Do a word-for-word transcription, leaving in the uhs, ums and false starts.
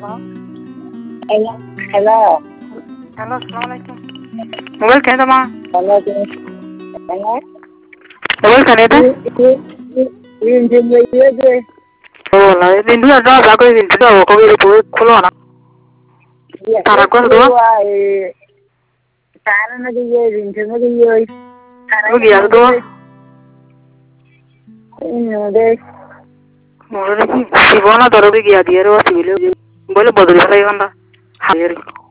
Hello. Hello. Hello, assalamualaikum. Mobile kena ma? Hello. Hello. Mobile kena tu? Ini jam berapa? Oh, lah. Ini dua dah jago ini dua. Kau ini tu kulo na. Tarak kau tu? Tarak nak dia ini jam berapa? Kau dia tu? Ini ada. Mula ni si bona taruh dia dia, dia tu si boleh boleh bodoh lah, ikan dah. Hari.